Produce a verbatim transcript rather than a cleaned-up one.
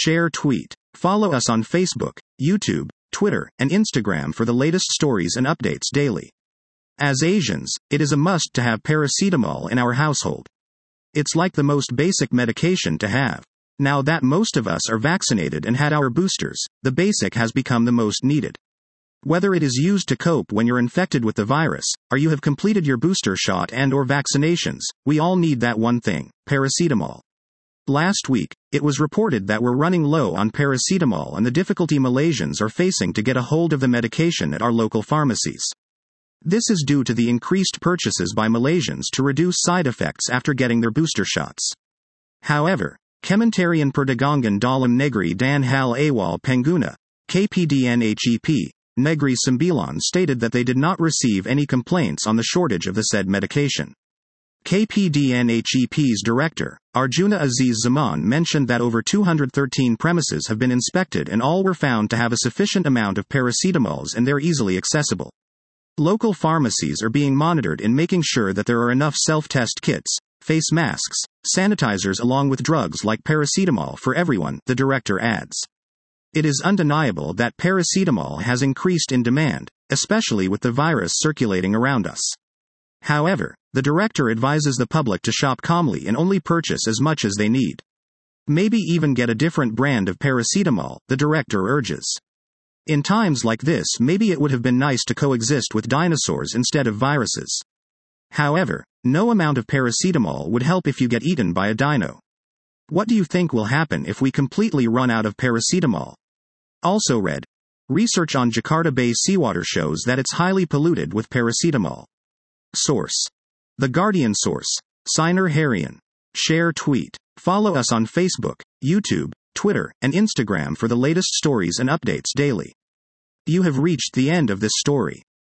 share, tweet. Follow us on Facebook, YouTube, Twitter, and Instagram for the latest stories and updates daily. As Asians, it is a must to have paracetamol in our household. It's like the most basic medication to have. Now that most of us are vaccinated and had our boosters, the basic has become the most needed. Whether it is used to cope when you're infected with the virus, or you have completed your booster shot and or vaccinations, we all need that one thing, paracetamol. Last week, it was reported that we're running low on paracetamol and the difficulty Malaysians are facing to get a hold of the medication at our local pharmacies. This is due to the increased purchases by Malaysians to reduce side effects after getting their booster shots. However, Kementerian Perdagangan Dalam Negeri dan Hal Ehwal Pengguna, K P D N H E P, Negeri Sembilan stated that they did not receive any complaints on the shortage of the said medication. K P D N H E P's director, Arjuna Aziz Zaman, mentioned that over two hundred thirteen premises have been inspected and all were found to have a sufficient amount of paracetamols and they're easily accessible. Local pharmacies are being monitored in making sure that there are enough self-test kits, face masks, sanitizers along with drugs like paracetamol for everyone, the director adds. It is undeniable that paracetamol has increased in demand, especially with the virus circulating around us. However, the director advises the public to shop calmly and only purchase as much as they need. Maybe even get a different brand of paracetamol, the director urges. In times like this, maybe it would have been nice to coexist with dinosaurs instead of viruses. However, no amount of paracetamol would help if you get eaten by a dino. What do you think will happen if we completely run out of paracetamol? Also read. Research on Jakarta Bay seawater shows that it's highly polluted with paracetamol. Source. The Guardian. Source. Siner Harian. Share, tweet. Follow us on Facebook, YouTube, Twitter, and Instagram for the latest stories and updates daily. You have reached the end of this story.